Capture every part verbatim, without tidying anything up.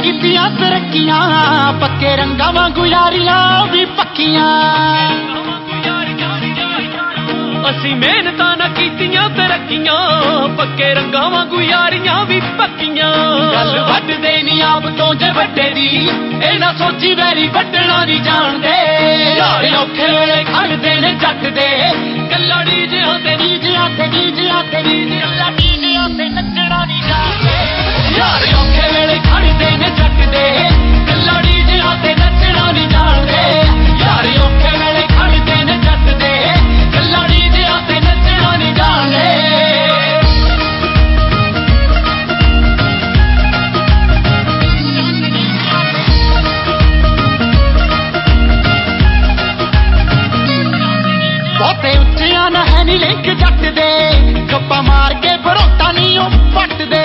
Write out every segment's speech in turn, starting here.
कीतियां तरक्कियां पक्के रंगां वांगू यारियां भी पक्कियां असीं मेहनतां ना कीतियां तरक्कियां पक्के रंगां वांगू यारियां भी पक्कियां गल वड्डदे नी आप तो जे वड्डे दी ए ना सोची वैरी वड्डना नी जाणदे यार औखे वेले खड़दे ने जट दे कल्ला डीजियां ते डीजियां ते डीजियां ते डीजियां कल्ला डीजियां ते नच्चना नी जाणदे यार औखे वेले खड़दे ने जट दे कल्ला डीजियां ते नच्चना नी जाणदे यार औखे वेले खड़दे ने जट दे कल्ला डीजियां ते नच्चना नी जाणदे बहुते उच्चियां ना है नी लिंक जट दे गप्पा मार के बरोटा नी ओ पट दे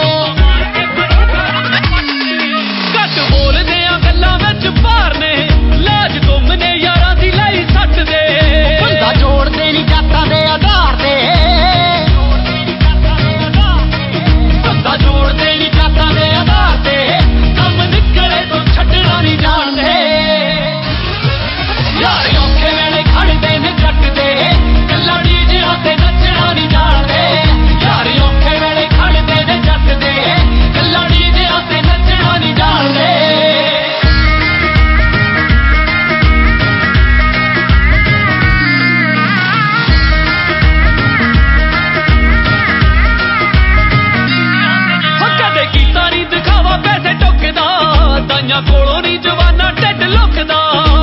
घट बोलदे आ गल्लां विच भार ने लाज तुमने यारां दी लाई सट दे बंदा जोड़दे नी जातां दे आधार दे बंदा जोड़दे नी जातां दे आधार दे कम निकले तो छड्डना नी जाणदे यार औखे वेले खड़दे ने जट दे कल्ला डीजियां ते नच्चना नी जाणदे यार औखे वेले खड़दे ने जट दे कल्ला डीजियां ते नच्चना नी जाणदे कदे कीता नी दिखावा पैसे टुकदा ताइयां कोलों नी जवाना ढिड लुकदा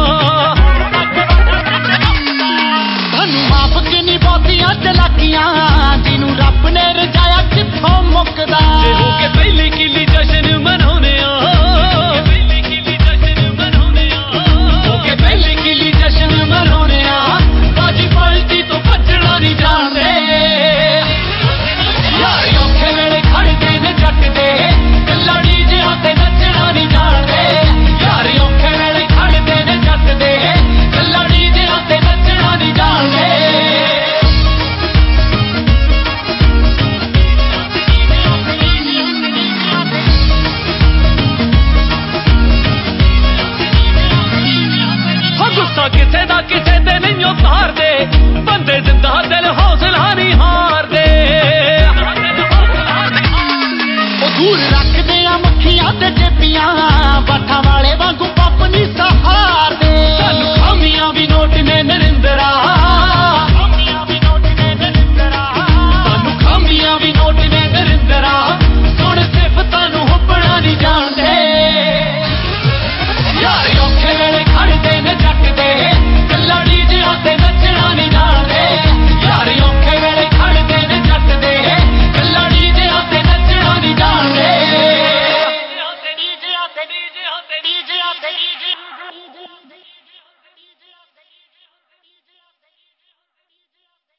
थानू माफ कि नी बहुतियां चलाकियां जिनू रब ने रजाया कित्थों मुकदा जे हो के पहली किली जशन मनाउने आ हो के पहली किली जशन मनाउने आ बाजी पलटी तो भज्जना नी जाणदे यार औखे वेले खड़दे ने जट दे कल्ला डीजियां ते नच्चना नी जाणदे यार औखे वेले खड़दे ने जट दे कल्ला डीजियां ते नच्चना नी जाणदे गुस्सा किसे दा किसे ते नहीं उतारदे बंदे जिंदा दिल हौसला नहीं हारदे दूर रखदे आ मक्खियां ते चेपियां बाठां वाले वांगू पप नी सहारदे सानू खामियां भी नोट ने नरिंदरा